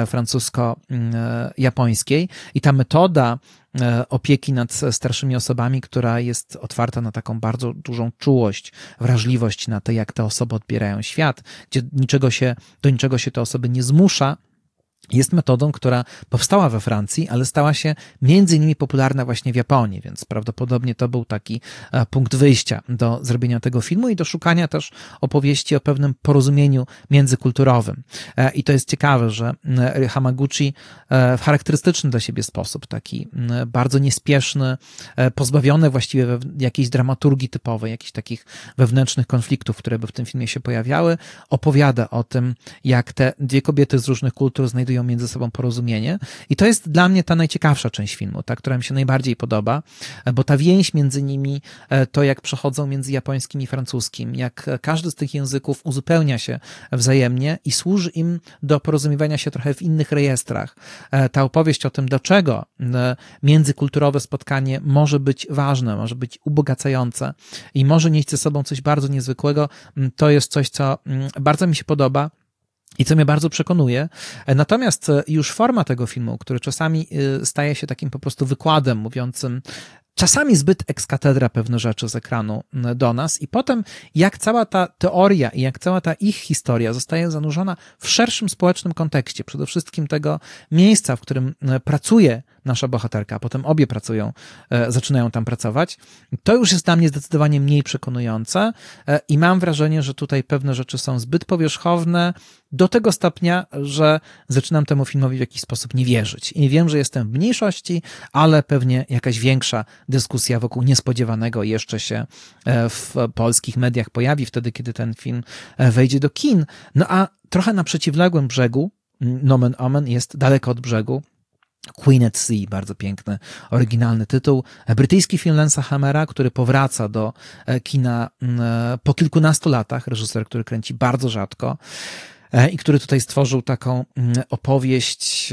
Speaker 1: francusko-japońskiej. I ta metoda opieki nad starszymi osobami, która jest otwarta na taką bardzo dużą czułość, wrażliwość na to, jak te osoby odbierają świat, gdzie niczego się, do niczego się te osoby nie zmusza, jest metodą, która powstała we Francji, ale stała się między innymi popularna właśnie w Japonii, więc prawdopodobnie to był taki punkt wyjścia do zrobienia tego filmu i do szukania też opowieści o pewnym porozumieniu międzykulturowym. I to jest ciekawe, że Hamaguchi w charakterystyczny dla siebie sposób, taki bardzo niespieszny, pozbawiony właściwie jakiejś dramaturgii typowej, jakichś takich wewnętrznych konfliktów, które by w tym filmie się pojawiały, opowiada o tym, jak te dwie kobiety z różnych kultur znajdują między sobą porozumienie i to jest dla mnie ta najciekawsza część filmu, ta, która mi się najbardziej podoba, bo ta więź między nimi, to jak przechodzą między japońskim i francuskim, jak każdy z tych języków uzupełnia się wzajemnie i służy im do porozumiewania się trochę w innych rejestrach. Ta opowieść o tym, dlaczego międzykulturowe spotkanie może być ważne, może być ubogacające i może nieść ze sobą coś bardzo niezwykłego, to jest coś, co bardzo mi się podoba i co mnie bardzo przekonuje. Natomiast już forma tego filmu, który czasami staje się takim po prostu wykładem mówiącym czasami zbyt ex cathedra pewne rzeczy z ekranu do nas i potem jak cała ta teoria i jak cała ta ich historia zostaje zanurzona w szerszym społecznym kontekście, przede wszystkim tego miejsca, w którym pracuje nasza bohaterka, a potem obie pracują, zaczynają tam pracować, to już jest dla mnie zdecydowanie mniej przekonujące i mam wrażenie, że tutaj pewne rzeczy są zbyt powierzchowne do tego stopnia, że zaczynam temu filmowi w jakiś sposób nie wierzyć. I wiem, że jestem w mniejszości, ale pewnie jakaś większa dyskusja wokół Niespodziewanego jeszcze się w polskich mediach pojawi wtedy, kiedy ten film wejdzie do kin. No a trochę na przeciwległym brzegu, nomen omen, jest Daleko od brzegu, Queen at Sea, bardzo piękny, oryginalny tytuł. Brytyjski film Lance'a Hammera, który powraca do kina po kilkunastu latach. Reżyser, który kręci bardzo rzadko i który tutaj stworzył taką opowieść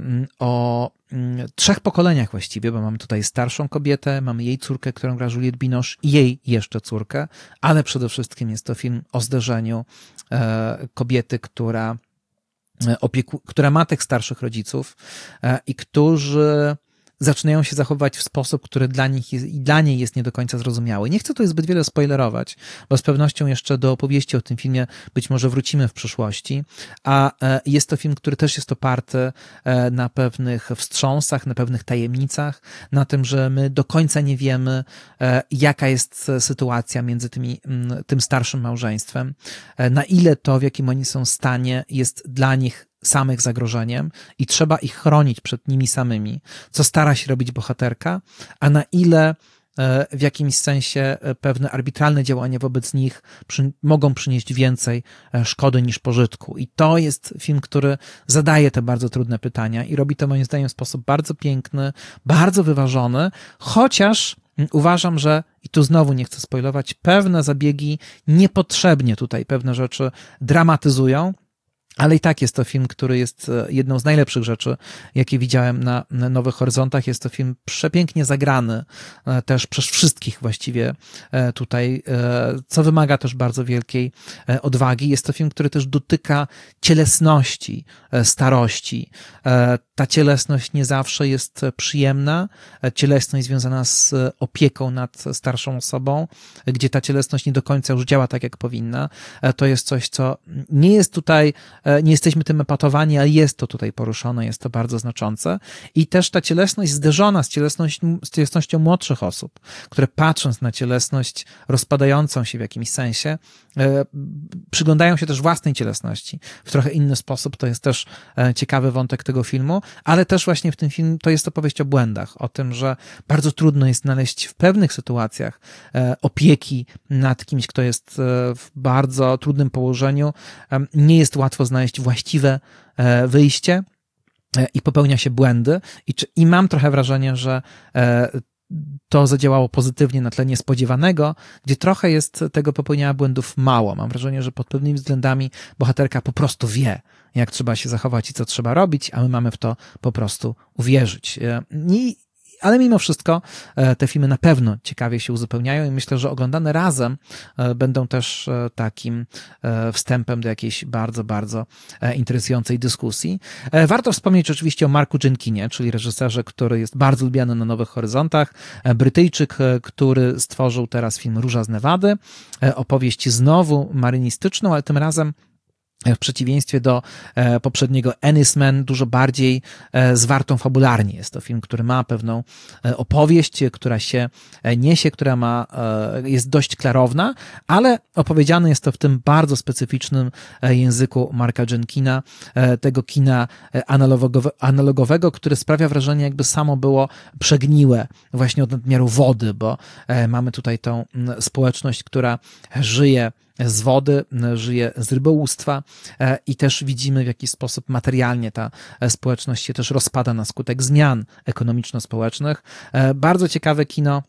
Speaker 1: o trzech pokoleniach właściwie, bo mamy tutaj starszą kobietę, mamy jej córkę, którą gra Juliette Binoche i jej jeszcze córkę, ale przede wszystkim jest to film o zderzeniu kobiety, która Opieku, która ma tych starszych rodziców i którzy zaczynają się zachowywać w sposób, który dla nich jest, i dla niej jest nie do końca zrozumiały. Nie chcę tutaj zbyt wiele spoilerować, bo z pewnością jeszcze do opowieści o tym filmie być może wrócimy w przyszłości, a jest to film, który też jest oparty na pewnych wstrząsach, na pewnych tajemnicach, na tym, że my do końca nie wiemy, jaka jest sytuacja między tymi, tym starszym małżeństwem, na ile to, w jakim oni są stanie, jest dla nich samych zagrożeniem i trzeba ich chronić przed nimi samymi, co stara się robić bohaterka, a na ile w jakimś sensie pewne arbitralne działania wobec nich przy, mogą przynieść więcej szkody niż pożytku. I to jest film, który zadaje te bardzo trudne pytania i robi to moim zdaniem w sposób bardzo piękny, bardzo wyważony, chociaż uważam, że, i tu znowu nie chcę spoilować, pewne zabiegi niepotrzebnie tutaj pewne rzeczy dramatyzują, ale i tak jest to film, który jest jedną z najlepszych rzeczy, jakie widziałem na Nowych Horyzontach. Jest to film przepięknie zagrany, też przez wszystkich właściwie tutaj, co wymaga też bardzo wielkiej odwagi. Jest to film, który też dotyka cielesności, starości. Ta cielesność nie zawsze jest przyjemna. Cielesność związana z opieką nad starszą osobą, gdzie ta cielesność nie do końca już działa tak, jak powinna. To jest coś, co nie jest tutaj, nie jesteśmy tym epatowani, ale jest to tutaj poruszone, jest to bardzo znaczące. I też ta cielesność zderzona z, cielesność, z cielesnością młodszych osób, które patrząc na cielesność rozpadającą się w jakimś sensie, e, przyglądają się też własnej cielesności w trochę inny sposób. To jest też e, ciekawy wątek tego filmu, ale też właśnie w tym filmie to jest opowieść o błędach, o tym, że bardzo trudno jest znaleźć w pewnych sytuacjach e, opieki nad kimś, kto jest e, w bardzo trudnym położeniu. E, nie jest łatwo znaleźć właściwe e, wyjście e, i popełnia się błędy. I, czy, I mam trochę wrażenie, że e, to zadziałało pozytywnie na tle niespodziewanego, gdzie trochę jest tego popełniania błędów mało. Mam wrażenie, że pod pewnymi względami bohaterka po prostu wie, jak trzeba się zachować i co trzeba robić, a my mamy w to po prostu uwierzyć. I Ale mimo wszystko te filmy na pewno ciekawie się uzupełniają i myślę, że oglądane razem będą też takim wstępem do jakiejś bardzo, bardzo interesującej dyskusji. Warto wspomnieć oczywiście o Marku Jenkinie, czyli reżyserze, który jest bardzo lubiany na Nowych Horyzontach. Brytyjczyk, który stworzył teraz film Róża z Nevady. Opowieść znowu marynistyczną, ale tym razem w przeciwieństwie do e, poprzedniego Ennismen, dużo bardziej e, zwartą fabularnie. Jest to film, który ma pewną e, opowieść, która się e, niesie, która ma, e, jest dość klarowna, ale opowiedziane jest to w tym bardzo specyficznym e, języku Marka Jenkina, e, tego kina analogowe, analogowego, które sprawia wrażenie, jakby samo było przegniłe właśnie od nadmiaru wody, bo e, mamy tutaj tą m, społeczność, która żyje z wody, żyje z rybołówstwa i też widzimy, w jaki sposób materialnie ta społeczność się też rozpada na skutek zmian ekonomiczno-społecznych. Bardzo ciekawe kino.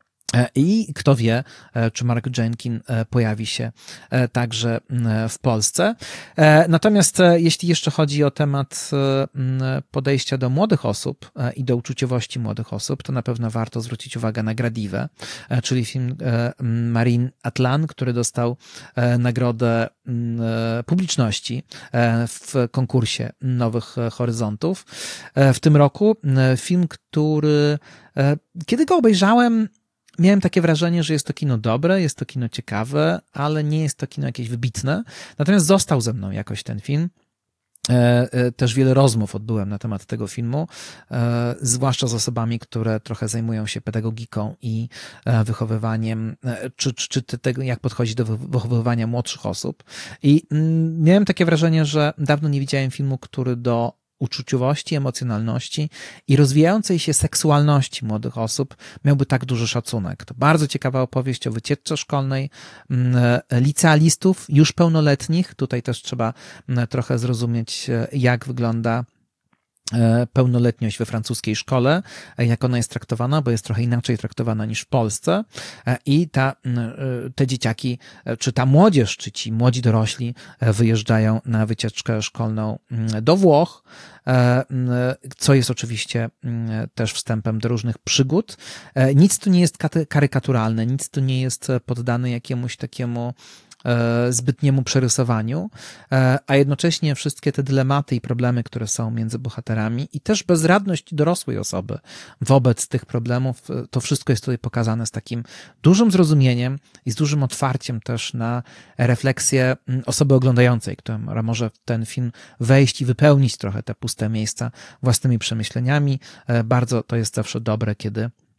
Speaker 1: I kto wie, czy Mark Jenkin pojawi się także w Polsce. Natomiast jeśli jeszcze chodzi o temat podejścia do młodych osób i do uczuciowości młodych osób, to na pewno warto zwrócić uwagę na Gradiwę, czyli film Marine Atlan, który dostał nagrodę publiczności w konkursie Nowych Horyzontów w tym roku. Film, który kiedy go obejrzałem, miałem takie wrażenie, że jest to kino dobre, jest to kino ciekawe, ale nie jest to kino jakieś wybitne. Natomiast został ze mną jakoś ten film. Też wiele rozmów odbyłem na temat tego filmu, zwłaszcza z osobami, które trochę zajmują się pedagogiką i wychowywaniem, czy, czy, czy tego, jak podchodzić do wychowywania młodszych osób. I miałem takie wrażenie, że dawno nie widziałem filmu, który do uczuciowości, emocjonalności i rozwijającej się seksualności młodych osób miałby tak duży szacunek. To bardzo ciekawa opowieść o wycieczce szkolnej licealistów, już pełnoletnich. Tutaj też trzeba trochę zrozumieć, jak wygląda pełnoletność we francuskiej szkole, jak ona jest traktowana, bo jest trochę inaczej traktowana niż w Polsce i ta, te dzieciaki, czy ta młodzież, czy ci młodzi dorośli wyjeżdżają na wycieczkę szkolną do Włoch, co jest oczywiście też wstępem do różnych przygód. Nic tu nie jest karykaturalne, nic tu nie jest poddane jakiemuś takiemu zbytniemu przerysowaniu, a jednocześnie wszystkie te dylematy i problemy, które są między bohaterami i też bezradność dorosłej osoby wobec tych problemów, to wszystko jest tutaj pokazane z takim dużym zrozumieniem i z dużym otwarciem też na refleksję osoby oglądającej, która może w ten film wejść i wypełnić trochę te puste miejsca własnymi przemyśleniami. Bardzo to jest zawsze dobre, kiedy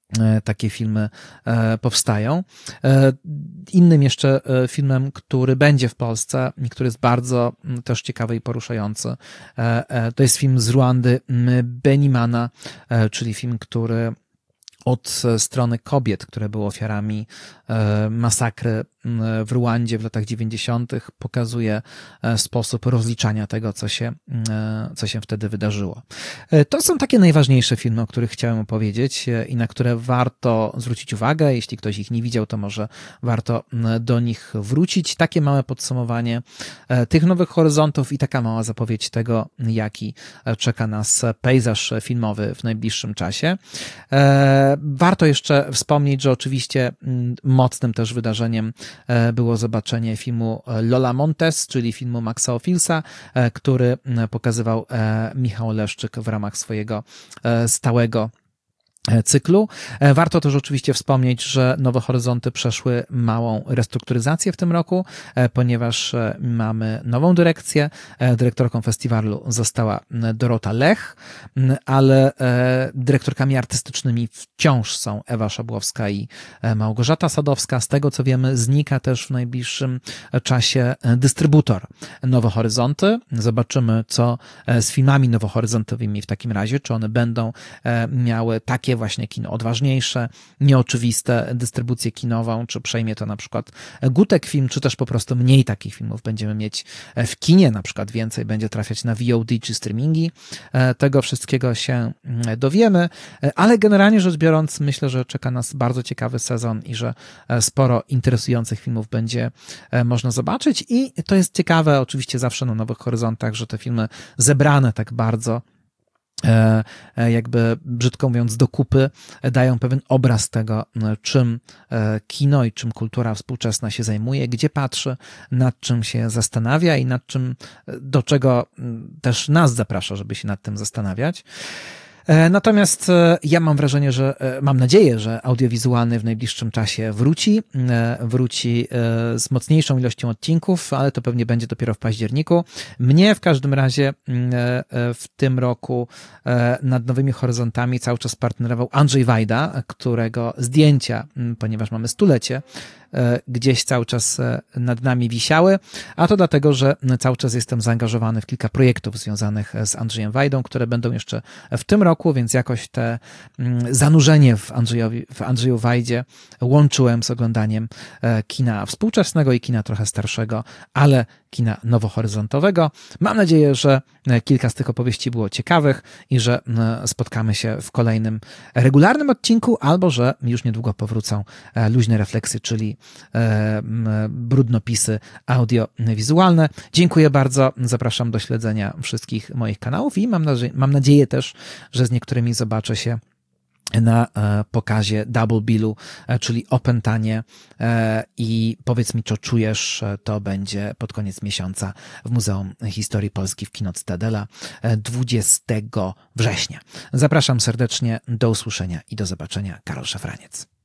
Speaker 1: takie filmy powstają. Innym jeszcze filmem, który będzie w Polsce i który jest bardzo też ciekawy i poruszający, to jest film z Ruandy Benimana, czyli film, który od strony kobiet, które były ofiarami masakry w Ruandzie w latach dziewięćdziesiątych, pokazuje sposób rozliczania tego, co się, co się wtedy wydarzyło. To są takie najważniejsze filmy, o których chciałem opowiedzieć i na które warto zwrócić uwagę. Jeśli ktoś ich nie widział, to może warto do nich wrócić. Takie małe podsumowanie tych nowych horyzontów i taka mała zapowiedź tego, jaki czeka nas pejzaż filmowy w najbliższym czasie. Warto jeszcze wspomnieć, że oczywiście mocnym też wydarzeniem było zobaczenie filmu Lola Montes, czyli filmu Maxa Ophilsa, który pokazywał Michał Leszczyk w ramach swojego stałego cyklu. Warto też oczywiście wspomnieć, że Nowe Horyzonty przeszły małą restrukturyzację w tym roku, ponieważ mamy nową dyrekcję. Dyrektorką festiwalu została Dorota Lech, ale dyrektorkami artystycznymi wciąż są Ewa Szabłowska i Małgorzata Sadowska. Z tego co wiemy, znika też w najbliższym czasie dystrybutor Nowe Horyzonty. Zobaczymy, co z filmami nowohoryzontowymi w takim razie, czy one będą miały takie właśnie kino odważniejsze, nieoczywiste dystrybucję kinową, czy przejmie to na przykład Gutek Film, czy też po prostu mniej takich filmów będziemy mieć w kinie, na przykład więcej będzie trafiać na V O D czy streamingi. Tego wszystkiego się dowiemy, ale generalnie rzecz biorąc, myślę, że czeka nas bardzo ciekawy sezon i że sporo interesujących filmów będzie można zobaczyć i to jest ciekawe oczywiście zawsze na Nowych Horyzontach, że te filmy zebrane tak bardzo jakby brzydko mówiąc do kupy, dają pewien obraz tego, czym kino i czym kultura współczesna się zajmuje, gdzie patrzy, nad czym się zastanawia i nad czym, do czego też nas zaprasza, żeby się nad tym zastanawiać. Natomiast ja mam wrażenie, że mam nadzieję, że audiowizualny w najbliższym czasie wróci, wróci z mocniejszą ilością odcinków, ale to pewnie będzie dopiero w październiku. Mnie w każdym razie w tym roku nad Nowymi Horyzontami cały czas partnerował Andrzej Wajda, którego zdjęcia, ponieważ mamy stulecie, gdzieś cały czas nad nami wisiały, a to dlatego, że cały czas jestem zaangażowany w kilka projektów związanych z Andrzejem Wajdą, które będą jeszcze w tym roku, więc jakoś te zanurzenie w, Andrzejowi, w Andrzeju Wajdzie łączyłem z oglądaniem kina współczesnego i kina trochę starszego, ale kina nowohoryzontowego. Mam nadzieję, że kilka z tych opowieści było ciekawych i że spotkamy się w kolejnym regularnym odcinku, albo że już niedługo powrócą luźne refleksje, czyli brudnopisy audiowizualne. Dziękuję bardzo, zapraszam do śledzenia wszystkich moich kanałów i mam nadzieję, mam nadzieję też, że z niektórymi zobaczę się na pokazie Double Billu, czyli Opętanie i powiedz mi, co czujesz, to będzie pod koniec miesiąca w Muzeum Historii Polski w Kino Cytadela dwudziestego września. Zapraszam serdecznie, do usłyszenia i do zobaczenia. Karol Szafraniec.